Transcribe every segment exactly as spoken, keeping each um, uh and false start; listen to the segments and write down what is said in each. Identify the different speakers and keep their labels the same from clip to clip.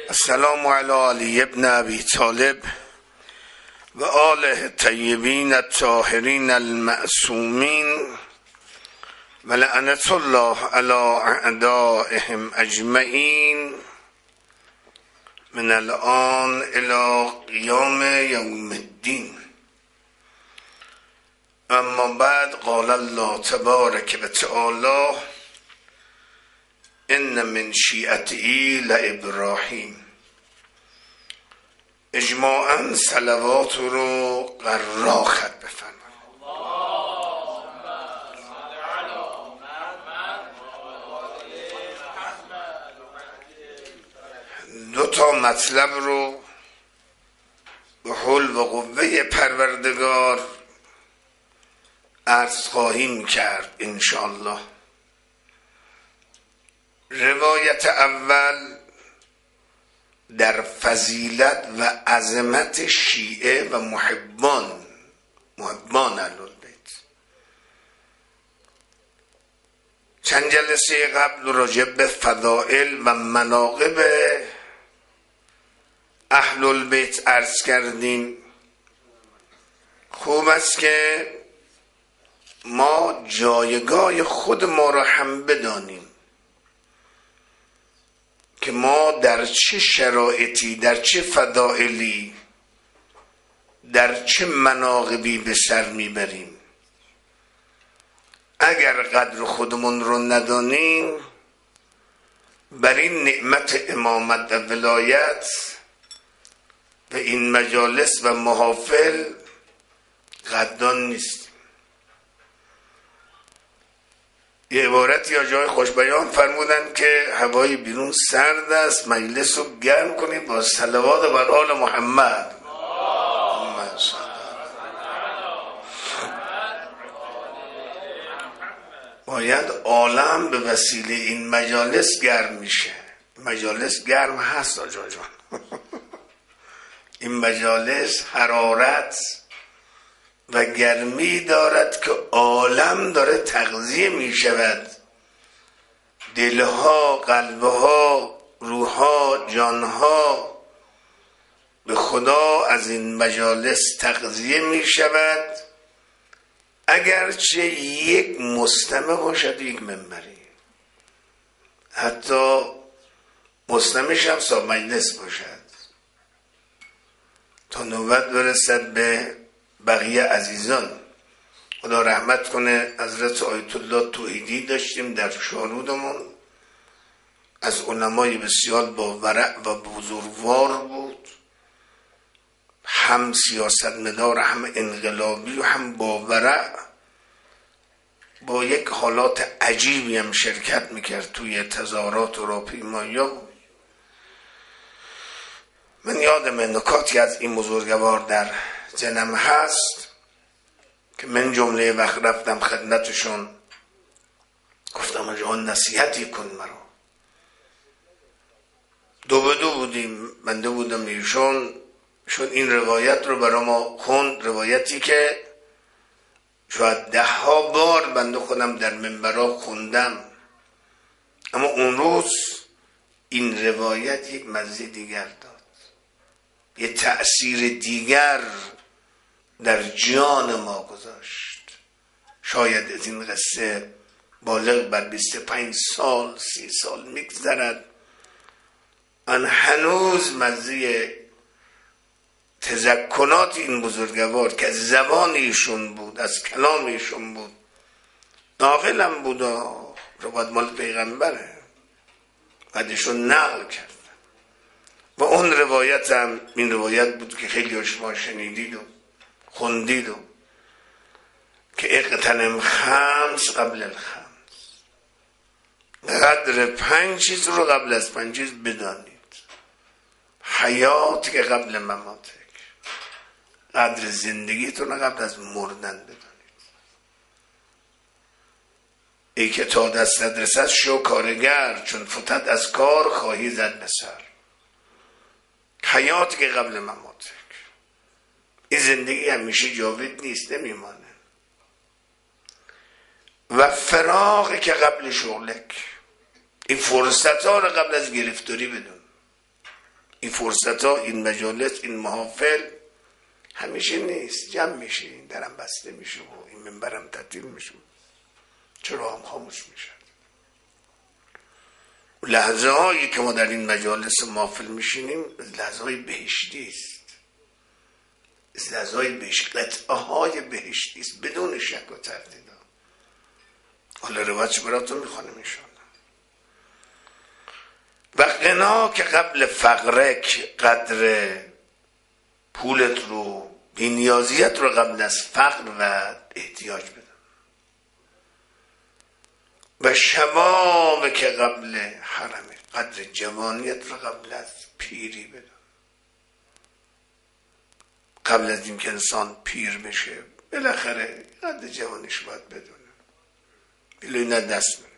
Speaker 1: السلام علی علی ابن ابی طالب و آله الطیبین الطاهرین المعصومین و لعنت الله علی اعدائهم اجمعین من الان الی قیام یوم الدین. اما بعد قال الله تبارک و تعالی ان من شیعته لابراهیم. اجماعاً صلوات رو قرار خط بفرمایید. دو تا مطلب رو به حول و قوه پروردگار عرض خواهیم کرد انشاءالله. روایت اول در فضیلت و عظمت شیعه و محبان محبان اهل‌البیت. چند جلسه قبل راجع به فضائل و مناقب اهل‌البیت عرض کردیم. خوب است که ما جایگاه خود ما را هم بدانیم که ما در چه شرایطی، در چه فضائلی، در چه مناقبی به سر میبریم. اگر قدر خودمون رو ندانیم بر این نعمت امامت و ولایت و این مجالس و محافل قدردان نیست. یه عبارتی یا جای خوشبیان فرمودن که هوای بیرون سرد است، مجلس رو گرم کنید با صلوات بر آل محمد. باید عالم به وسیله این مجالس گرم میشه. مجالس گرم هست آجا جان. این مجالس حرارت و گرمی دارد که عالم داره تغذیه می شود. دلها، قلبها، روحها، جانها به خدا از این مجالس تغذیه می شود. اگرچه یک مستمع باشد، یک منبری، حتی مستمعش هم صاحب مجلس باشد، تا نوبت برسد به بقیه عزیزان. خدا رحمت کنه. حضرت آیت الله توحیدی داشتیم در شارودمون، از علمای بسیار با ورع و بزرگوار بود، هم سیاست مدار، هم انقلابی و هم با ورع، با یک حالات عجیبی هم شرکت میکرد توی تظاهرات و راهپیمایی‌ها. من یادم نکاتی از این بزرگوار در جنم هست که من جمله وقت رفتم خدمتشون، گفتم آجا نصیحتی کن مرا. دو به دو بودیم، بنده بودم ایشون. شون این روایت رو برای ما خوند، روایتی که شاید ده ها بار بنده خودم در منبرها خوندم، اما اون روز این روایت یک مزه دیگر داد، یه تأثیر دیگر در جان ما گذاشت. شاید از این قصه بالغ بر بیست و پنج سال سی سال میگذرد، من هنوز مزه تذکرات این بزرگوار که از زبان ایشون بود، از کلام ایشون بود، ناقلم بود، روایت مال پیغمبره، بعدشون نقل کرد. و اون روایت هم این روایت بود که خیلی شما شنیدید و خوندید و که اقتنم خمس قبل الخمس، قدر پنج چیز رو قبل از پنج چیز بدانید. حیات که قبل مماتک، قدر زندگیتون قبل از مردن بدانید. ای که تا دست رسد شو کارگر، چون فتد از کار خواهی زد به سر. حیات که قبل مماتک، این زندگی همیشه جاوید نیست، نمیمانه. و فراغ که قبل شغلک، این فرصت ها رو قبل از گرفتاری بدون. این فرصت ها، این مجالس، این محافل همیشه نیست. جمع میشه، این درم بسته میشه و این منبرم تعطیل میشه، چرا هم خاموش میشه. لحظه هایی که ما در این مجالس محافل میشینیم لحظه های بهشتی است، لحظه های بهشتی، قطعه های بهشتی است بدون شک و تردید. حالا روایتش براتون میخوانم انشاءالله. و غنا که قبل فقرک، قدر پولت رو، بی‌نیازیت رو قبل از فقر و احتیاج بدم. و شباب که قبل حرمه، قدر جوانیت رو قبل از پیری بدم. قبل از این که انسان پیر بشه بالاخره قدر جوانیش باید بدونه، بلوی نه دست میره.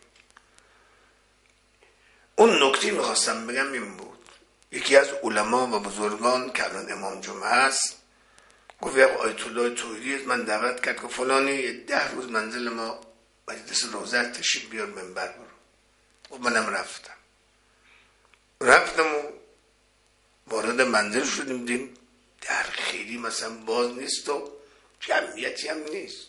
Speaker 1: اون نکته میخواستم بگم این بود، یکی از علما و بزرگان که الان امام جمعه هست گفت یک آیت الله طویلی من دعوت کرد که فلانی ده روز منزل ما مجلس روزه تشریف بیار منبر برو. و منم رفتم رفتم و وارد منزل شدیم، دیدیم در خیلی مثلا باز نیست و جمعیتی هم نیست.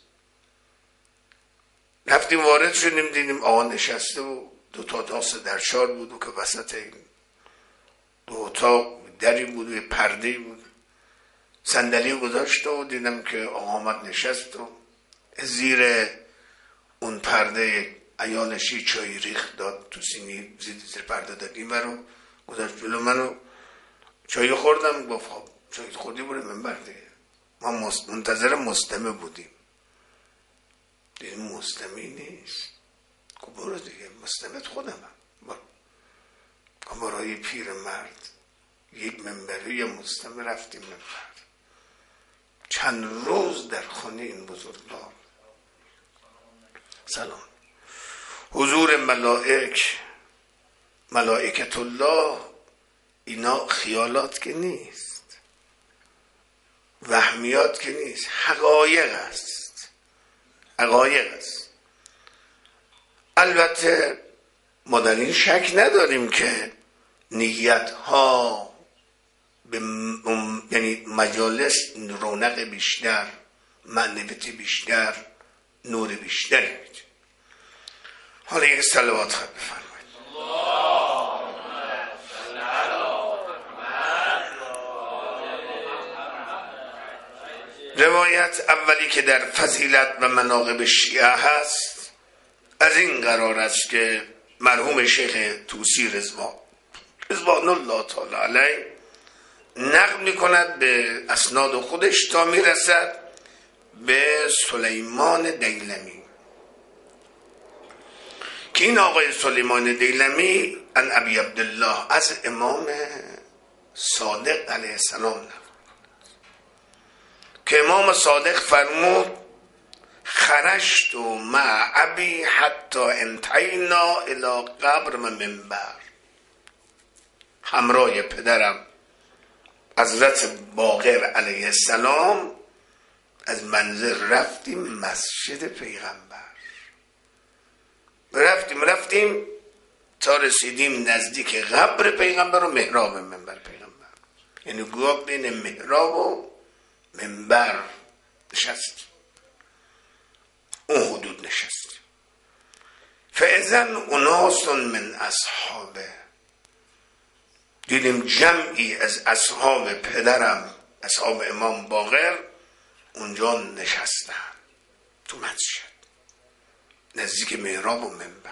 Speaker 1: رفتیم وارد شدیم دیدیم آقا نشسته و دو تا تاس در شار بود و که وسط این دو تا دری بود و پرده بود، صندلی گذاشت و دیدم که آقا آمد نشست و زیر اون پرده عیالشی چای ریخت داد تو سینی، زیر پرده داد این برو گذاشت جلو منو، چای خوردم. گفت خب چای خوردی برو منبر دیگه. ما منتظر مستمع بودیم، دیدیم مستمعی نیست. گفت برو دیگه، مستمعت خودم هم. برو برای پیر مرد یک منبری یا مستمع رفتیم منبر. چند روز در خانه این بزرگوار سلام حضور ملائک، ملائکت الله، اینا خیالات که نیست، وهمیات که نیست، حقایق است، حقایق است. البته ما در این شک نداریم که نیت ها به م... یعنی مجالس رونق بیشتر، معنویت بیشتر، نور بیشتری میده. حالا یک صلوات خواهد بفرمایید. روایت اولی که در فضیلت و مناقب شیعه هست از این قرار است که مرحوم شیخ طوسی رضوان رضوان الله تعالی علیه نقل می کند به اسناد خودش تا می رسد به سلیمان دیلمی که این آقای سلیمان دیلمی ان ابی عبدالله از امام صادق علیه السلام نقل که امام صادق فرمود خرجت مع ابی حتی انتهینا الی قبر و منبر. همراه پدرم حضرت باقر علیه السلام از منزل رفتیم مسجد پیغمبر، رفتیم رفتیم تا رسیدیم نزدیک قبر پیغمبر و محراب منبر پیغمبر، یعنی گویا بین محراب و منبر نشست، اون حدود نشست. فاذن اناس من اصحابه، دیدیم جمعی از اصحاب پدرم، اصحاب امام باقر اونجا نشستن تو مسجد نزدیک محراب و منبر.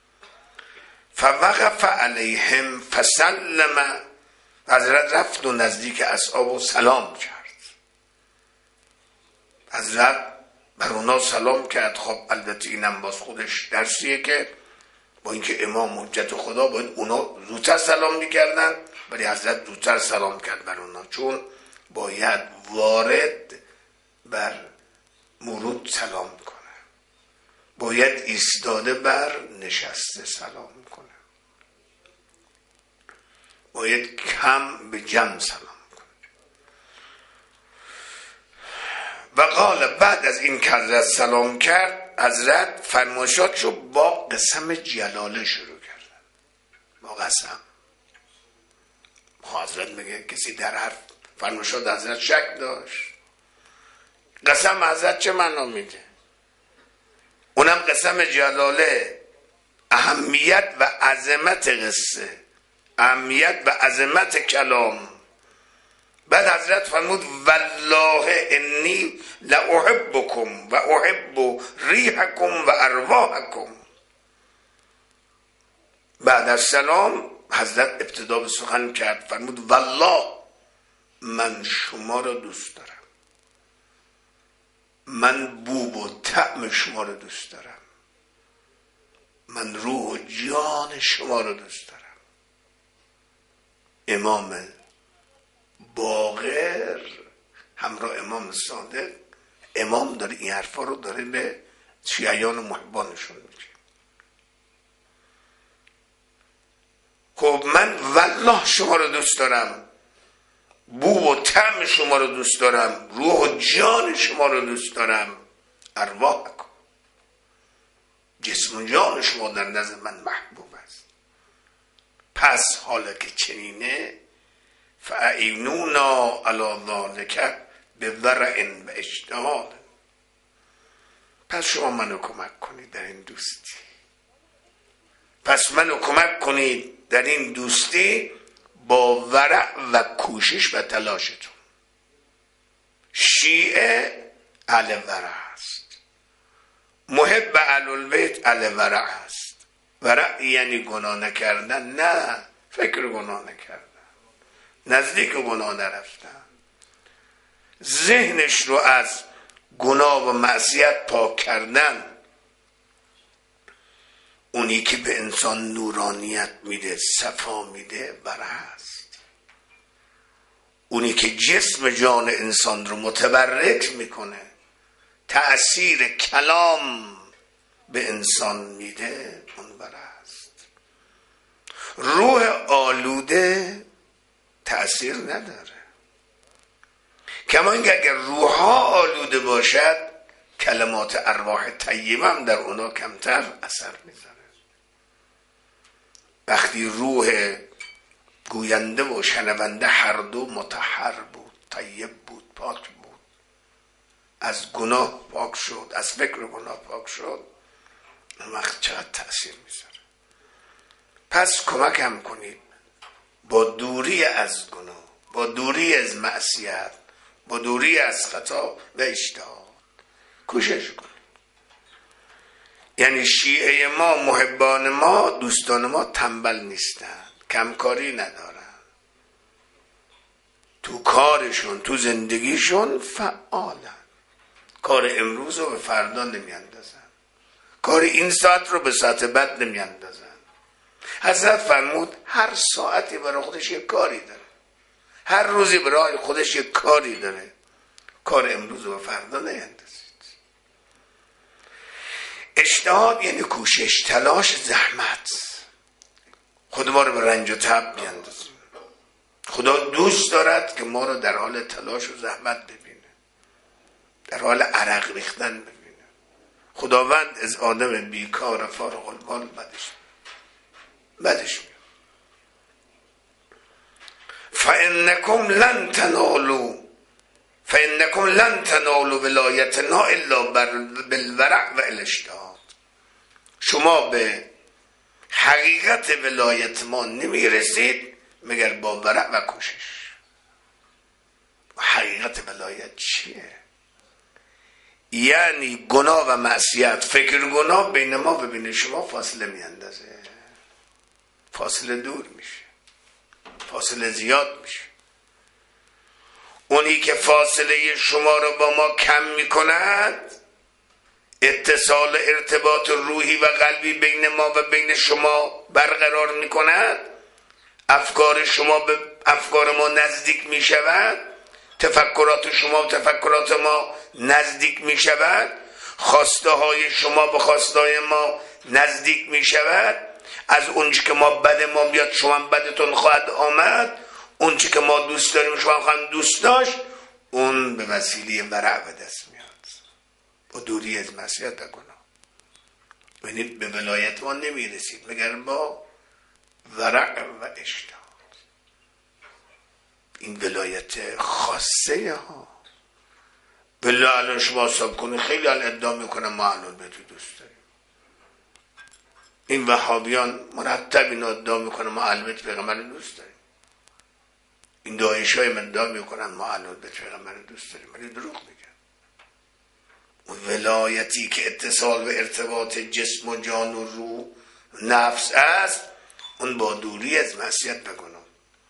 Speaker 1: فوقف علیهم فسلم، حضرت رفت و نزدیک اصحاب و سلام کرد. حضرت بر اونا سلام کرد. خب البته اینم باز خودش درسیه که با اینکه امام حجت خدا باید اونا زودتر سلام میکردن، ولی حضرت زودتر سلام کرد بر اونا، چون باید وارد بر مورود سلام کنه، باید ایستاده بر نشسته سلام کنه، باید کم به جمع سلام کنه. و قال بعد از این که حضرت سلام کرد، حضرت فرمایشاتشو با قسم جلاله شروع کردن. با قسم حضرت میگه کسی در حرف فرماشاد حضرت شک داشت. قسم حضرت چه معنا میده؟ اونم قسم جلاله، اهمیت و عظمت قصه، اهمیت و عظمت کلام. بعد حضرت فرمود والله انی لاحبکم و احب ریحکم و ارواحکم. بعد از سلام حضرت ابتدا به سخن کرد، فرمود والله من شما را دوست دارم، من بو و طعم شما را دوست دارم، من روح و جان شما را دوست دارم. امام باقر همراه امام صادق، امام داره این حرفا رو داره به شیعیان و محبانشون میگه. خب من والله شما رو دوست دارم، بو و طعم شما رو دوست دارم، روح و جان شما رو دوست دارم. ارواح کن، جسم و جان شما در نزد من محبوب است. پس حالا که چنینه فاعینونا علی ذلک بورع و اجتهاد، پس شما منو کمک کنید در این دوستی، پس منو کمک کنید در این دوستی با ورع و کوشش و تلاشتون. شیعه اهل ورع است، محب اهل البیت اهل ورع است. ورع یعنی گناه نکردن، نه فکر گناه نکردن، نزدیک گناه نرفتن، ذهنش رو از گناه و معصیت پاک کردن. اونی که به انسان نورانیت میده، صفا میده، ورع است. اونی که جسم جان انسان رو متبرک میکنه، تأثیر کلام به انسان میده، اون ورع است. روح آلوده تأثیر نداره. کما اینکه اگر روحها آلوده باشد، کلمات ارواح طیبه هم در اونا کمتر اثر میذاره. وقتی روح گوینده و شنونده هر دو مطهر بود، طیب بود، پاک بود، از گناه پاک شد، از فکر گناه پاک شد، اون وقت چقدر تأثیر میذاره. پس کمک هم کنید با دوری از گناه، با دوری از معصیت، با دوری از خطا و اجتهاد کوشش کنید. یعنی شیعه ما، محبان ما، دوستان ما تنبل نیستن، کمکاری ندارن، تو کارشون، تو زندگیشون فعالن. کار امروز رو به فردا نمیاندازن، کار این ساعت رو به ساعت بعد نمیاندازن. حضرت فرمود هر ساعتی برای خودش یک کاری داره، هر روزی برای خودش یک کاری داره، کار امروز رو به فردا نیاندازید. اجتهاد یعنی کوشش، تلاش، زحمت. خود ما رو به رنج و تب بیاندازیم. خدا دوست دارد که ما رو در حال تلاش و زحمت ببینه، در حال عرق ریختن ببینه. خداوند از آدم بیکار فارغ البال بدش بدش میاد. فانکم لن تنالوا فانکم لن تنالوا ولایتنا الا بالورع و الاجتهاد. شما به حقیقت ولایت ما نمیرسید مگر با ورع و کوشش. و حقیقت ولایت چیه؟ یعنی گناه و معصیت، فکر گناه بین ما و بین شما فاصله میاندازه، فاصله دور میشه، فاصله زیاد میشه. اونی که فاصله شما رو با ما کم میکند، اتصال ارتباط روحی و قلبی بین ما و بین شما برقرار میکند، افکار شما به افکار ما نزدیک میشود، تفکرات شما و تفکرات ما نزدیک میشود، خواسته های شما به خواسته های ما نزدیک میشود. از اونچه که ما بد ما بیاد شما بدتون خواهد آمد، اونچه که ما دوست داریم شما خواهد دوست داشت. اون به وسیله ورع به دست میاد، با دوری از معصیت و گناه. ببینید به ولایت ما نمیرسید مگر با ورع و اجتهاد. این ولایت خاصه ها. بالله الان شما حساب کنید خیلی الان ادعا میکنن ما اهل بیت دوست داریم. این وهابیان مرتب این ادعا میکنن ما اهل بیت پیغمبر دوست داریم. این داعشای من ادعا میکنن ما اهل بیت پیغمبر دوست داریم، ولی دروغ میگن. اون ولایتی که اتصال و ارتباط جسم و جان و روح نفس است، اون با دوری از معصیت و گناه.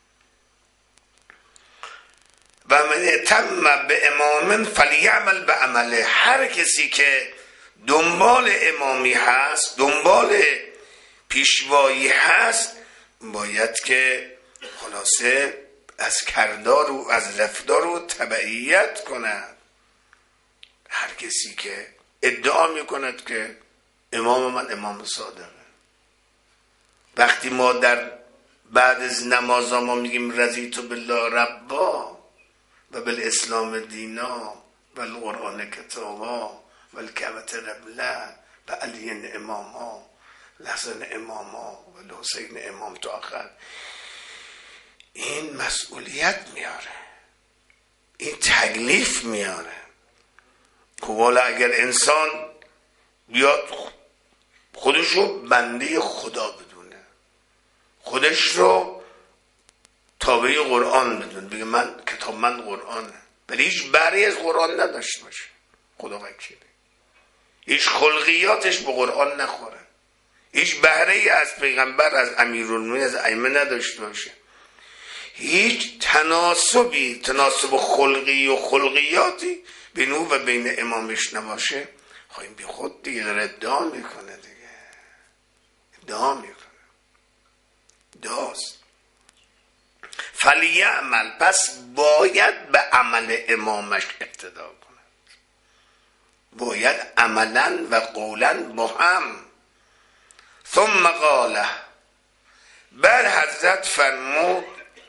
Speaker 1: و من تم به امام فلیعمل به عمله. هر کسی که دنبال امامی هست، دنبال پیشوایی هست، باید که خلاصه از کردار و از رفتار و تبعیت کند. هر کسی که ادعا میکند که امام من امام صادقه، وقتی ما در بعد از نماز ما میگیم رضیت بالله ربا و بالاسلام دینا و القرآن کتابا و الکعبة قبله و علی اماما الحسن اماما و الحسین امام تا آخر، این مسئولیت میاره، این تکلیف میاره. که والا اگر انسان بیاد خودش رو بنده خدا بدونه، خودش رو تابع قرآن بدونه، بگه من کتاب من قرآنه، ولی هیچ بری از قرآن نداشته باشه، خدا وکیله، هیچ خلقیاتش به قرآن نخوره، هیچ بهره از پیغمبر، از امیرالمومنین، از ائمه نداشته باشه، هیچ تناسبی تناسب خلقی و خلقیاتی بین او و بین امامش نباشه، خواهیم بی خود دیگه ادعا میکنه، دیگه ادعا میکنه داست. فلیعمل، پس باید به عمل امامش اقتدا کنه، باید عملا و قولا با هم. ثم قال، بر حضرت فرمود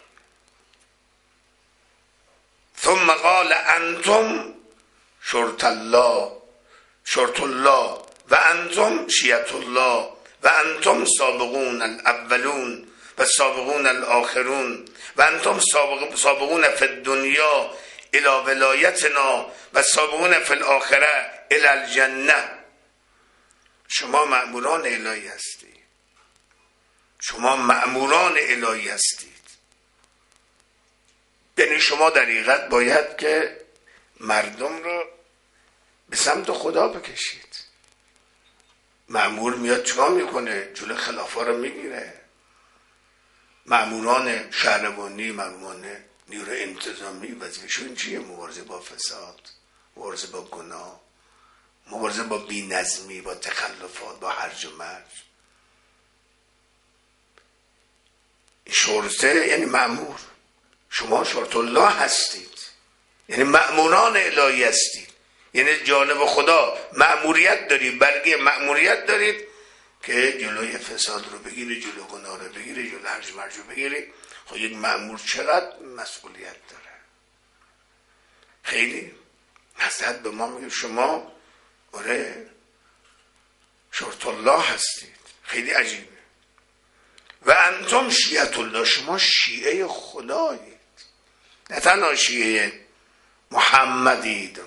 Speaker 1: ثم قال انتم شرط الله شرط الله و انتم شیعة الله و انتم سابقون الاولون و سابقون الاخرون و انتم سابق سابقون فی الدنیا الی ولایتنا و سابقون فی الاخره الی الجنه. شما مأموران الهی هستید، شما مأموران الهی هستید، یعنی شما در حقیقت باید که مردم رو به سمت خدا بکشید. مأمور میاد چیکار میکنه؟ جلوی خلافا رو میگیره. مأموران شهربانی، مأموران نیروی انتظامی وظیفه‌شون چیه؟ مبارزه با فساد، مبارزه با گناه، مبارزه با بی‌نظمی، با تخلفات، با هرج و مرج. شرطه یعنی مأمور. شما شرط الله هستید، یعنی مأموران الهی هستید، یعنی جانب خدا مأموریت دارید، برگه مأموریت دارید که جلوی فساد رو بگیری، جلوی گناه رو بگیری، جلوی هرج و مرج رو بگیری. خب یک مأمور چقدر مسئولیت داره؟ خیلی. حضرت به ما میگه شما آره شرط الله هستید. خیلی عجیبه. و انتم شیعة الله، شما شیعه خدایید، نه تنها شیعه محمدید،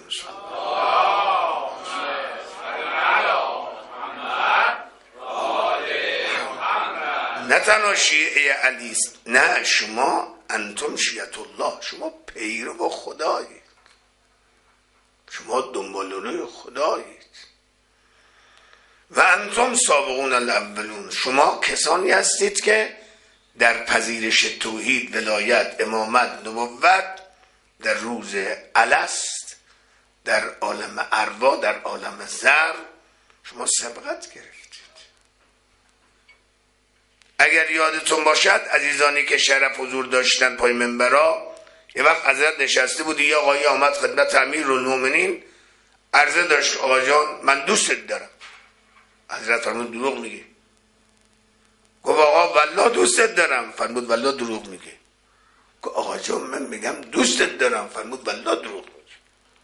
Speaker 1: نه تنها شیعه علی، نه، شما انتم شیعة الله، شما پیرو خدایید، شما دنبالوی خدایید. و انتم سابقون الاولون، شما کسانی هستید که در پذیرش توحید، ولایت، امامت، نبوت در روز الست، در عالم ارواح، در عالم زر شما سبقت گرفتید. اگر یادتون باشد عزیزانی که شرف حضور داشتن پای منبرها، یه وقت حضرت نشسته بود، یه آقایی آمد خدمت امیرالمومنین، عرضه داشت آقا جان من دوستت دارم. حضرت فرمود دروغ میگی. گفت آقا والله دوستت دارم. فرمود والله دروغ میگی. گفت آقا جان من میگم دوستت دارم. فرمود والله دروغ میگی.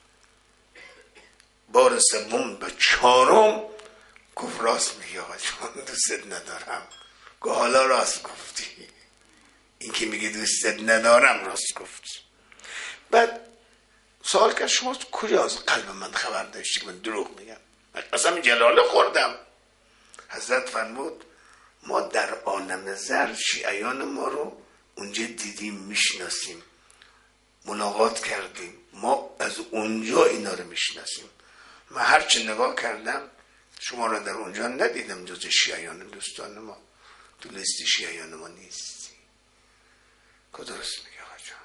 Speaker 1: بار سوم به چهارم گفت راست میگی آقا جان دوستت ندارم. گفت حالا راست گفتی. این که میگه دوستت ندارم راست گفت. بعد سوال کرد شما کجا از قلب من خبر داشتی که من دروغ میگم؟ قسم جلاله خوردم. حضرت فرمود ما در عالم زر شیعیان ما رو اونجا دیدیم، میشناسیم، ملاقات کردیم، ما از اونجا اینا رو میشناسیم. من هرچی نگاه کردم شما رو در اونجا ندیدم، جز شیعیان دوستان ما تو لیست شیعیان ما نیستی. که درست میگه آقا جان،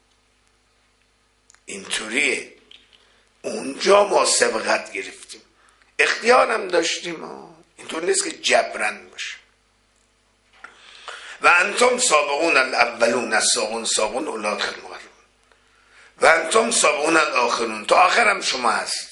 Speaker 1: اینطوریه. اونجا ما سبقت گرفتیم، اختیارم داشتیم. اینطور نیست که جبران باشه. و انتم سابقون الاولون السابقون سابقون اولئک المقربون و انتم سابقون الاخرون، تا آخرم شما هست.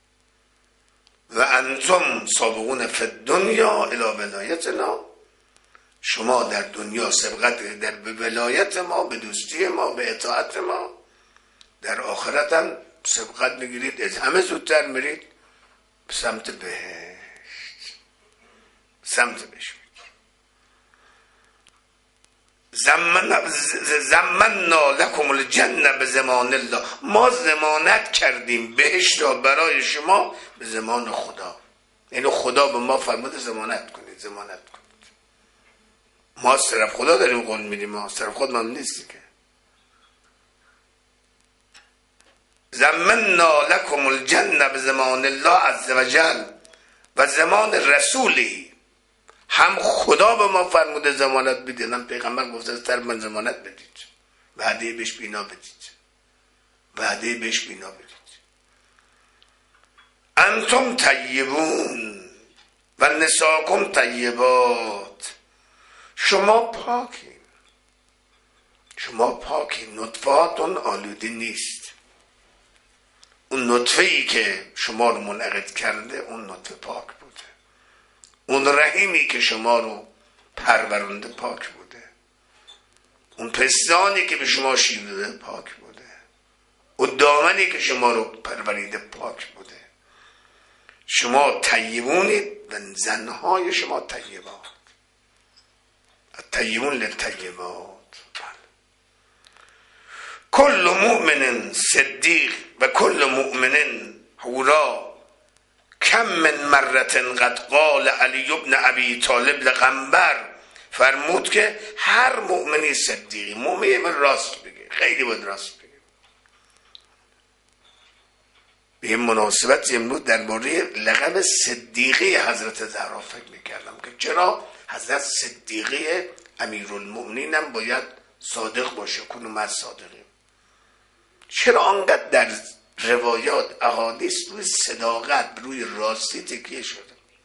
Speaker 1: و انتم سابقون فی الدنیا الی ولایتنا، شما در دنیا سبقت در به ولایت ما، به دوستی ما، به اطاعت ما. در آخرت هم سبقت میگیرید، از همه زودتر میرید به سمت بهشت، سمت بهشت. زمنا لکم الجنه به زمان الله، ما ضمانت کردیم بهشت را برای شما به زمان خدا. یعنی خدا به ما فرموده ضمانت کنید، ضمانت کنید. ما از طرف خدا داریم قول میدیم، ما از طرف خود ما نیستی که. زمنا لکم الجنه به زمان الله عز وجل و زمان رسولی. هم خدا به ما فرموده ضمانت بدید، هم پیغمبر گفته از طرف من ضمانت بدید، وعده بهش بینا بدید، وعده بهش بینا بدید. انتم طیبون و نساکم طیبات، شما پاکین، شما پاکین، نطفاتون آلوده نیست. اون نطفه ای که شما رو منعقد کرده اون نطفه پاک بوده، اون رحیمی که شما رو پرورنده پاک بوده، اون پستانی که به شما شیرده پاک بوده، اون دامنی که شما رو پروریده پاک بوده. شما طیبونید و زنهای شما طیبات. الطیبون للطیبات. کل مؤمن صدیق و کل مؤمن حورا. کم من مرت قد قال علی ابن ابی طالب لغنبر، فرمود که هر مؤمنی صدیقی، مؤمنی باید راست بگه، خیلی باید راست بگه. به این مناسبت امروز درباره لقب صدیقه حضرت زهرا فکر میکردم که چرا حضرت صدیقه امیرالمؤمنین هم باید صادق باشه، کنون ما صادقیم. چرا آنقدر در روایات احادیث روی صداقت، روی راستی تکیه شده؟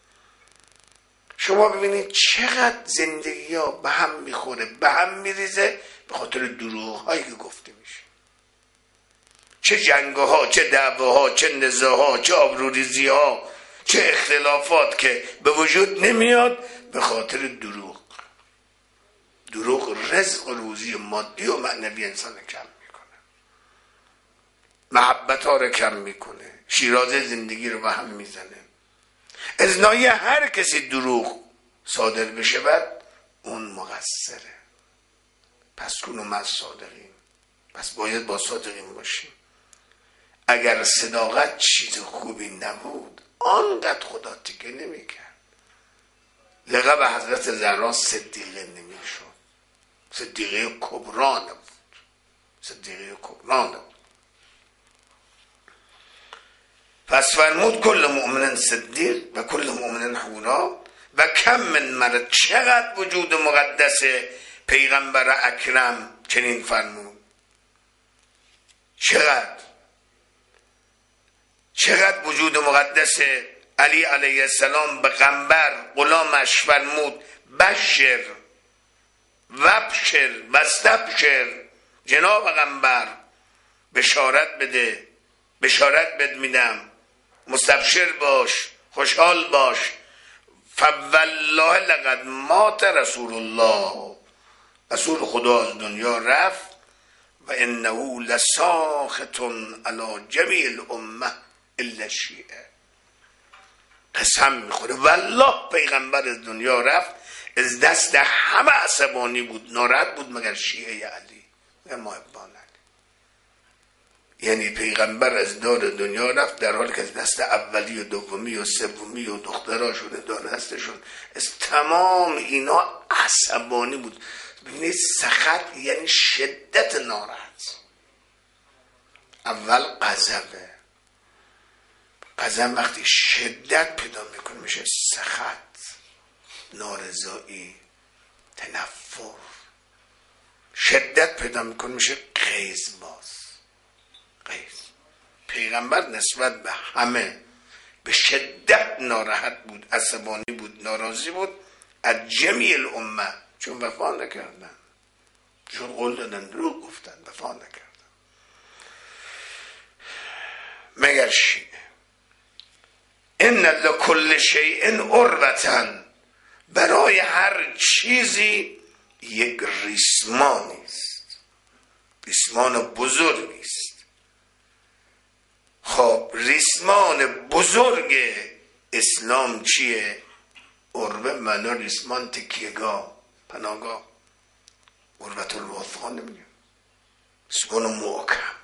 Speaker 1: شما ببینید چقدر زندگی ها به هم میخوره، به هم میریزه به خاطر دروغ هایی که گفته میشه. چه جنگ ها، چه دعوا ها، چه نزاع ها، چه آبروریزی ها، چه اختلافات که به وجود نمیاد به خاطر دروغ. دروغ رزق و روزی مادی و معنوی انسان کم میکنه، محبت ها رو کم میکنه، شیرازه زندگی رو به هم میزنه. از ناحیه هر کسی دروغ صادر بشه بعد اون مقصره. پس کنو ما صادقیم، پس باید با صادقیم باشیم. اگر صداقت چیز خوبی نبود آنقدر خدا تکه نمیکرد. لقب حضرت زهرا صدیقه نمیشد، صدیقه کبرا نبود، صدیقه کبرا نبود. پس فرمود کل مؤمن صدیق و کل مؤمن حورا. و کم من مرد، چقدر وجود مقدس پیغمبر اکرم چنین فرمود. چقدر چقدر وجود مقدس علی علیه السلام به غنبر غلامش فرمود بشر وبشر واستبشر، جناب غنبر بشارت بده، بشارت بد میدم، مستبشر باش، خوشحال باش. فوالله لقد مات رسول الله، رسول خدا از دنیا رفت. و انه لساخط علی جمیع الامه الا الشیعه. قسم میخوره والله پیغمبر از دنیا رفت، از دست همه عصبانی بود، ناراحت بود مگر شیعه علی و محبان علی. یعنی پیغمبر از دار دنیا رفت در حالی که از دست اولی و دومی و سومی و دختراشون و دانستشون از تمام اینا عصبانی بود. ببینید سخط یعنی شدت ناراحت. اول غضبه، غضب وقتی شدت پیدا میکنه میشه سخط، نارضایی، تنفر. شدت پیدا میکنه میشه غیظ. باز غیظ. پیغمبر نسبت به همه به شدت ناراحت بود، عصبانی بود، ناراضی بود از جمیع الامه، چون وفا نکردن، چون قول دادن دروغ گفتن، وفا نکردن مگر شیعه. ان لکل شیء عربة، برای هر چیزی یک ریسمانی است، ریسمان بزرگی است. خب ریسمان بزرگ اسلام چیه؟ عربه معنا ریسمان تکیهگاه، پناهگاه. عربة الوثقا نمیگه، ریسمان محکم.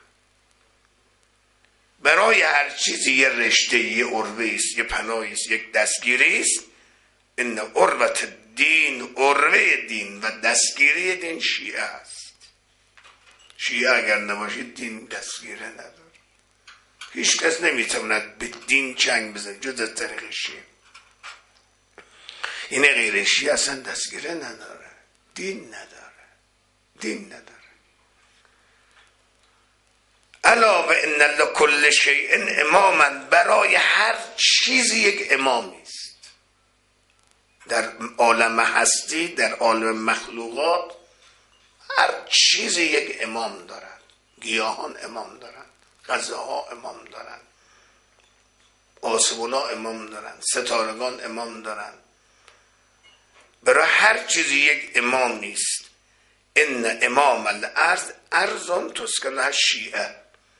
Speaker 1: برای هر چیزی یه رشته، یه عربه است، یه پناهی است، یک دستگیری است. ان عربة الدین، عربه دین و دستگیری دین شیعه است. شیعه اگر نباشید دین دستگیره نداره. هیچ کس نمیتواند به دین چنگ بزنه جز از طریق شیعه. این غیر شیعه اصلا دستگیره نداره، دین نداره، دین نداره. علاوه ان لکل شیء اماما، برای هر چیزی یک امامی است. در عالم هستی، در عالم مخلوقات هر چیزی یک امام دارد. گیاهان امام دارند، غذاها امام دارند، آسمونا امام دارند، ستارگان امام دارند. برای هر چیزی یک امام نیست. ان امام الارض ارض تسکنها شیعه،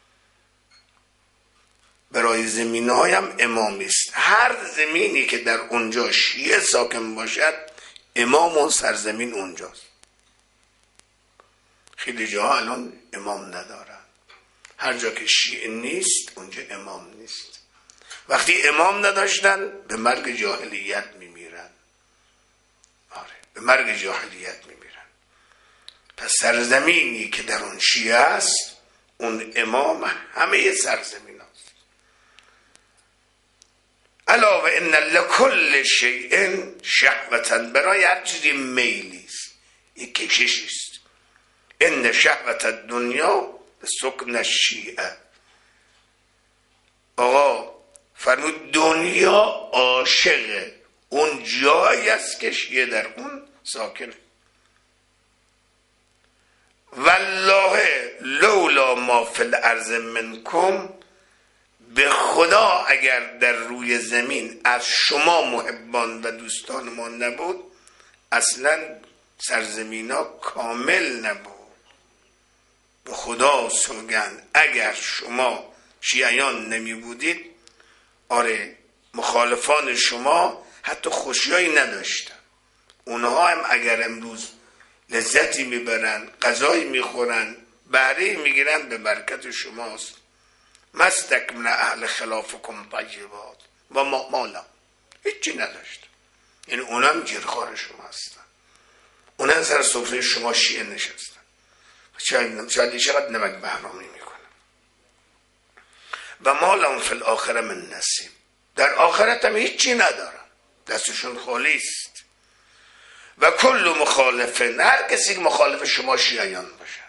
Speaker 1: برای زمین هایم امامی است. هر زمینی که در اونجا شیعه ساکن باشد امام اون سرزمین اونجاست. خیلی جاها الان امام ندارن، هر جا که شیعه نیست اونجا امام نیست. وقتی امام نداشتن به مرگ جاهلیت میمیرن. آره به مرگ جاهلیت میمیرن. پس سرزمینی که در اون شیعه است اون امام همه سرزمین است. علاوه ان لکل شیء شهوة، برای هر چیزی میلی است، یک کششی است. ان شهوة الدنیا سکن الشیعه. آقا فرمود دنیا عاشق اون جایی است که شیعه در اون ساکنه. والله لولا ما فی الارض منکم، به خدا اگر در روی زمین از شما محبان و دوستان ما نبود اصلا سرزمین ها کامل نبود. به خدا سوگند اگر شما شیعیان نمی بودید، آره مخالفان شما حتی خوشیایی نداشتن. اونها هم اگر امروز لذتی میبرن، غذایی میخورن، بهره میگیرن، به برکت شماست. مستکمل اهل خلافکم طیبات و ما مالا، هیچی نداشت. یعنی اونا هم گیرخوار شما هستن، اونا هم سر سفره شما شیعه نشستن. شاید شاید چقدر نمک بهرامی میکنن. و مالهم فی الاخره من نصیب، در آخرت هم هیچی ندارن، دستشون خالی است. و کل مخالفن، هر کسی که مخالف شما شیعیان باشه.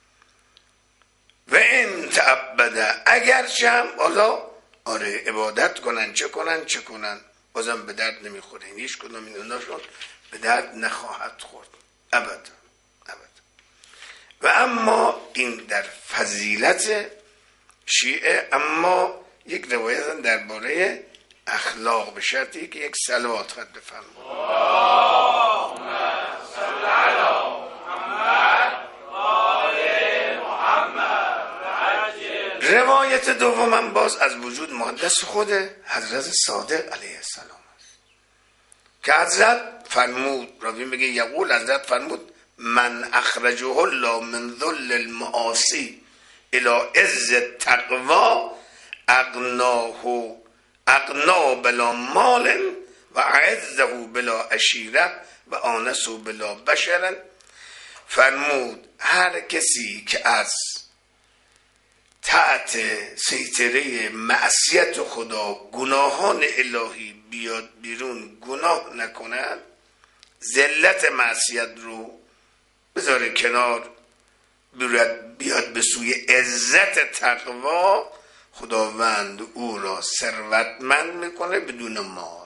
Speaker 1: و این تعبده، اگر چم حالا آره عبادت کنن، چه کنن چه کنن بازم به درد نمیخوره. هیچ کدوم این اوناشون به درد نخواهد خورد ابدا ابدا. و اما این در فضیلت شیعه. اما یک روایت درباره اخلاق به شرطی که یک صلوات خط بفرمایید. اللهم صل علی محمد و آل محمد. روایت دومم باز از وجود مقدس خود حضرت صادق علیه السلام است. که حضرت فرمود، راوی میگه یقول حضرت فرمود من اخرجه الله من ذل المعاصی الى عز التقوا اغناه اغنا بلا مال و اعزه بلا عشیره و آنسه بلا بشر. فرمود هر کسی که از تحت سیطره معصیت خدا گناهان الهی بیاد بیرون، گناه نکند، ذلت معصیت رو بذاره کنار، بیاد به سوی عزت تقوا، خداوند او را ثروتمند میکنه بدون مال.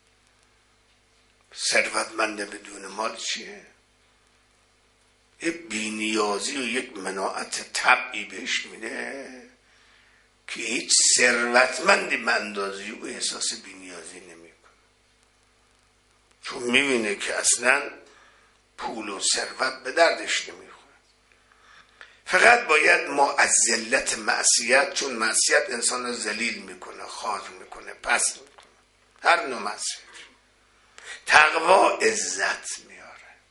Speaker 1: ثروتمند بدون مال چیه؟ یک بینیازی و یک مناعت طبعی بهش میده که هیچ ثروتمندی به اندازه او احساس بینیازی نمیکنه، چون میبینه که اصلا پول و ثروت به دردش نمیخوره. فقط باید ما از ذلت معصیت، چون معصیت انسان رو ذلیل میکنه، خار میکنه، پس میکنه، هر نوع معصیت. تقوا عزت میاره،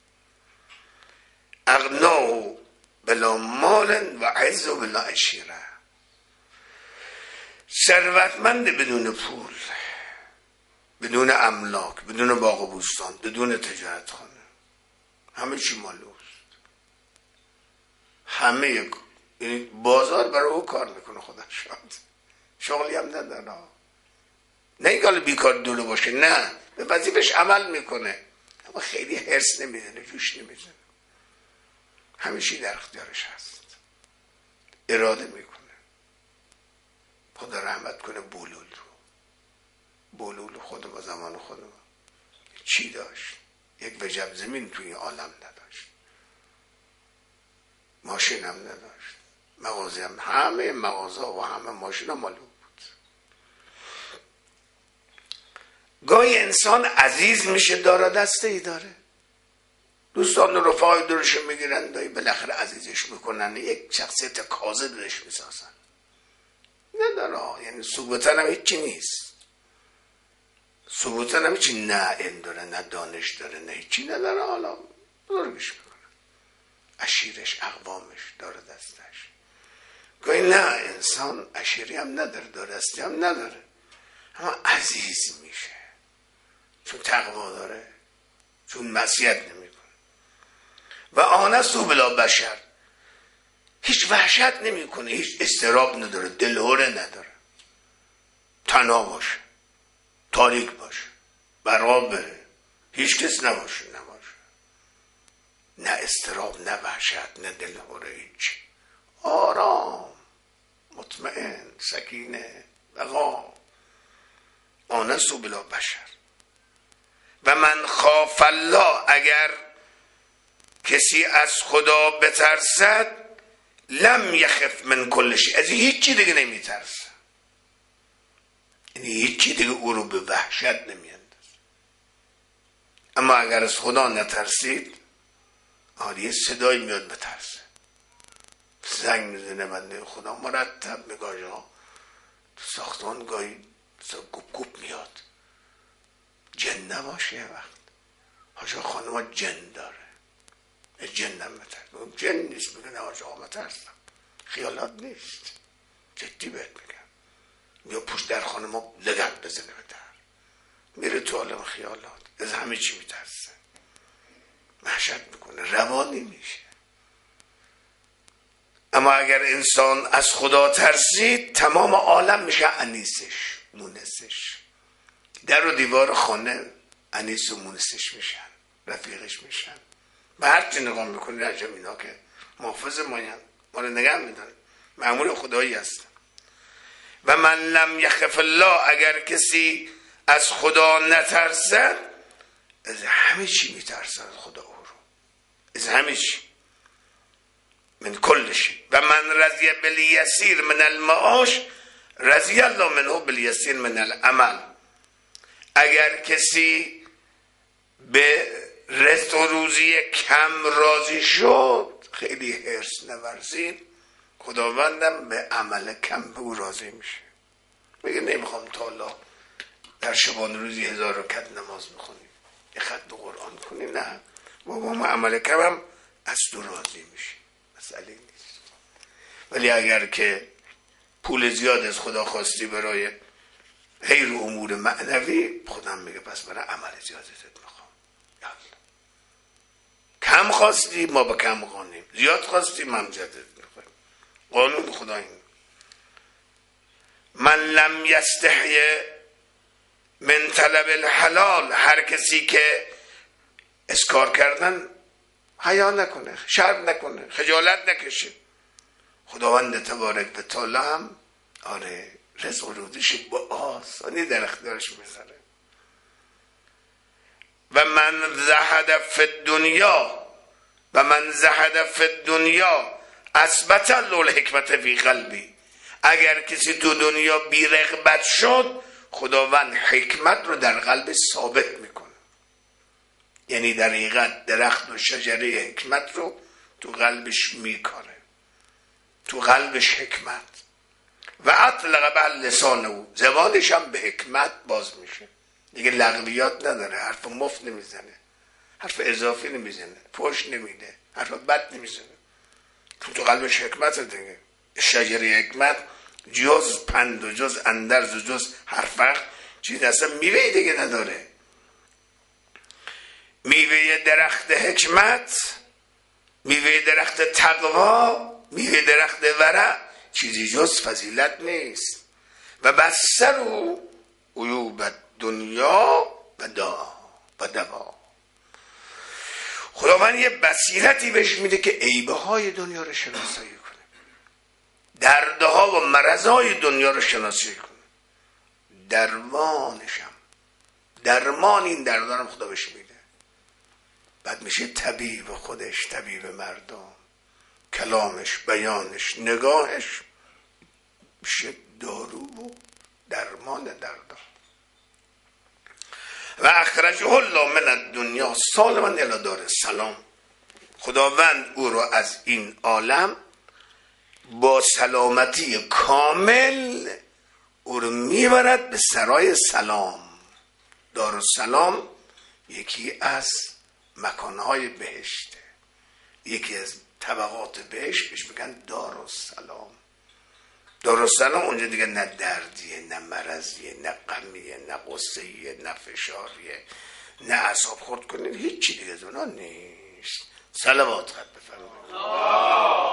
Speaker 1: اغناه بلا مال و عز بلا عشیره. ثروتمند بدون پول، بدون املاک، بدون باغ و بوستان، بدون تجارت خانه، همه چی مالوست، همه یعنی بازار برای او کار میکنه، خدا شاد، شغلی هم نداره. نه اینکه حالا بیکار دوره باشه، نه، به وظیفش عمل میکنه، اما خیلی حرص نمیزنه، جوش نمیزنه، همیشه در اختیارش هست، اراده میکنه. خدا رحمت کنه بولول رو، بولول خود با زمان خود چی داشت؟ یک وجب زمین توی عالم نداشت، ماشین هم نداشت، مغازه هم، همه مغازه و همه ماشین هم مالو بود. گاهی انسان عزیز میشه، داره دسته ای داره، دوستان و رفاقی دورش میگیرن، دایی بالاخره عزیزش میکنن، یک شخصیت کاذب درش میسازن. نداره، یعنی ثبوتن هم هیچی نیست، ثبوتن هم هیچی، نه علم داره، نه دانش داره، نه هیچی نداره، حالا بزرگش میکنه، عشیرش، اقوامش، داره دستش. گاهی نه، انسان عشیری هم نداره، داره دستی هم نداره، اما عزیز میشه چون تقوا داره، چون معصیت نمیکنه. و آنسو بلا بشر، هیچ وحشت نمیکنه، هیچ استراب نداره، دلهوره نداره، تنها باشه، تاریک باشه، براب بره، هیچ کس نباشه نباشه، نه استراب، نه وحشت، نه دلهوره، هیچ، آرام، مطمئن، سکینه، بقا. آنسو بلا بشر. و من خاف الله، اگر کسی از خدا بترسد، لم یخف من کل شیء، از هیچی دیگه نمیترسه، یعنی هیچی دیگه او رو به وحشت نمیاندازه. اما اگر از خدا نترسید، آره صدایی میاد بترسه، زنگ میزنه بنده خدا مرتب، میگه ها تو ساختمان گاهی گوب گوب میاد، جن نباشه یه وقت، حاجا خانم جن داره، جن هم بترسم، جن نیست، میگه نه حاجا بترسم، خیالات نیست، جدی بهت میگم. یا پشت در خانه ما لگت بزنه به در، میره تو عالم خیالات، از همه چی میترسه، وحشت میکنه، روانی میشه. اما اگر انسان از خدا ترسید، تمام عالم میشه انیسش، مونسش، در و دیوار خانه انیس و مونسش میشن، رفیقش میشن. به هر چی نگاه میکنی رجب اینا که محافظ ماین، ما رو نگه میدن، مأمور خدایی هستن. و من لم یخف الله، اگر کسی از خدا نترسد، از همه چی میترسد خدا او رو، از همه چی، من کل شی. و من رضی بالیسیر من المعاش، رضی الله منه بالیسیر من العمل. اگر کسی به رزق و روزی کم راضی شد، خیلی حرص نورزید، خداوندم به عمل کم به او راضی میشه. میگه نمیخوام تا الله در شبان روزی هزار رکعت نماز بخونیم، یه خط قرآن کنی، نه بابا ما عمل کردم از تو راضی میشی، مسئله نیست. ولی اگر که پول زیاد از خدا خواستی برای غیر امور معنوی، خودم میگه پس برای عمل زیاد ازت میخوام. یالا. کم خواستی ما با کم قانیم، زیاد خواستی من زیادت میخوام. قانون خدا این. من لم یستحی من طلب الحلال، هر کسی که اسکار کردن حیا نکنه، شرم نکنه، خجالت نکشه، خداوند تبارک و تعالی هم آره رزق و رودش با آسانی در اختیارش میذاره. و من زهد فی الدنیا و من زهد فی الدنیا اثبت الله الحکمت فی قلبی، اگر کسی تو دنیا بی رغبت شد، خداوند حکمت رو در قلب ثابت میکنه. یعنی در حقیقت درخت و شجره حکمت رو تو قلبش میکاره، تو قلبش حکمت. و اطلق بر لسان او، زبانش هم به حکمت باز میشه، دیگه لغویات نداره، حرف مفت نمیزنه، حرف اضافی نمیزنه، پشت نمیده، حرف بد نمیزنه، تو تو قلبش حکمت دیگه. شجره حکمت جز پند و جز اندرز و جز حرفق چیز اصلا میوه دیگه نداره. میوه درخت حکمت، میوه درخت تقوا، میوه درخت ورع چیزی جز فضیلت نیست. و بسر او عیوب دنیا و دا و دوا، خداوند یه بصیرتی بهش میده که عیبه های دنیا رو شناسایی کنه، دردها و مرضهای دنیا رو شناسایی کنه، درمانشم درمان این دردانم خدا بهش میده. بعد میشه طبیب خودش، طبیب مردم، کلامش، بیانش، نگاهش میشه دارو و درمان دردان. و اخرجه الله من الدنیا سالما الی دار السلام، خداوند او را از این عالم با سلامتی کامل او رو میبرد به سرای سلام. دارالسلام یکی از مکانهای بهشته، یکی از طبقات بهشت، بهش میگن دارالسلام. دارالسلام اونجا دیگه نه دردیه، نه مرضیه، نه غمیه، نه غصه‌ایه، نه فشاریه، نه اعصاب خورد کنید، هیچی دیگه از اونا نیست. صلوات خط بفرمایید.